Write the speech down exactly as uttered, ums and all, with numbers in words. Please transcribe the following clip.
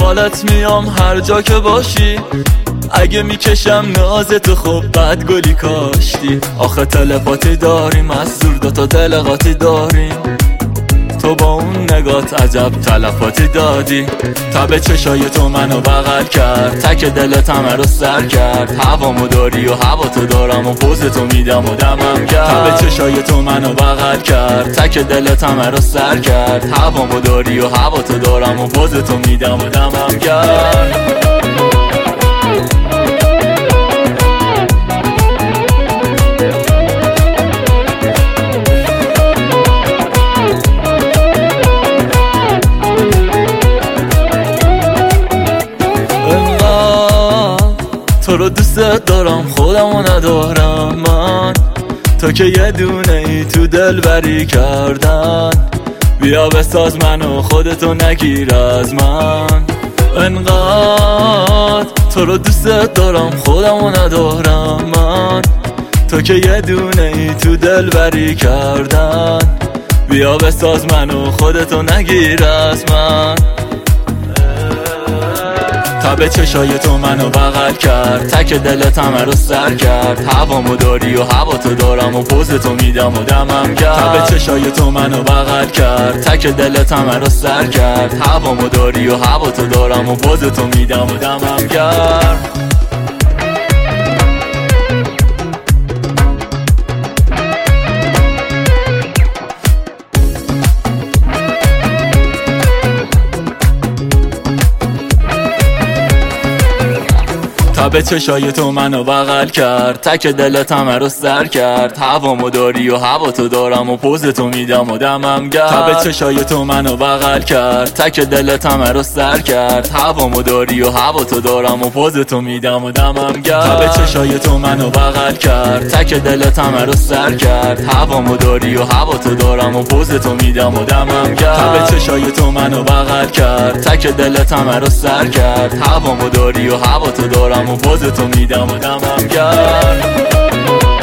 دنبالت میام هر جا که باشی. اگه میکشم نازتو خب بد گلی کاشتی. آخه تلپاتی داریم از دور دوتا دل قاطی داریم. تو با اون نگات عجب تلفاتی دادی. تب چشای تو منو بغل کرد، تک دلت همه رو سر کرد. هوامو داری و هوا تو دارم و پوز تو میدم و دمم کرد. تب چشای تو منو بغل کرد، تک دلت همه رو سر کرد. هوامو داری و هوا تو دارم و پوز تو میدم و دمم کرد. تو رو دوست دارم خودمو ندارم من. تو که یه دونه ای تو دل بری کردن. بیا بساز منو خودتو نگیر از من. انقدر تو رو دوست دارم خودمو ندارم من. تو که یه دونه ای تو دل بری کردن. بیا بساز منو خودتو نگیر از من. تب چشای تو منو بغل کرد، تک دلت همه رو سر کرد. هوامو داری و هوا تو دارم و پوز تو میدم و دمم کرد. تب چشای تو منو بغل کرد، تک دلت همه رو سر کرد. هوامو داری و هوا تو دارم و پوز تو میدم و دمم کرد. تب چشای تو منو بغل کرد، تک دلت همه رو سر کرد. هوامو داری و هوا تو دارم و پوز تو میدم و دمم کرد. تب چشای تو منو بغل کرد، تک دلت همه رو سر کرد. هوامو داری و هوا تو دارم و پوز تو میدم و دمم کرد. تب چشای تو منو بغل کرد، تک دلت همه رو سر کرد. هوامو داری و هوا تو دارم و پوز تو میدم و دمم کرد. تب چشای تو منو بغل کرد، تک دلت همه رو سر کرد. هوامو داری و هوا تو دارم و پوز تو میدم و دمم کرد.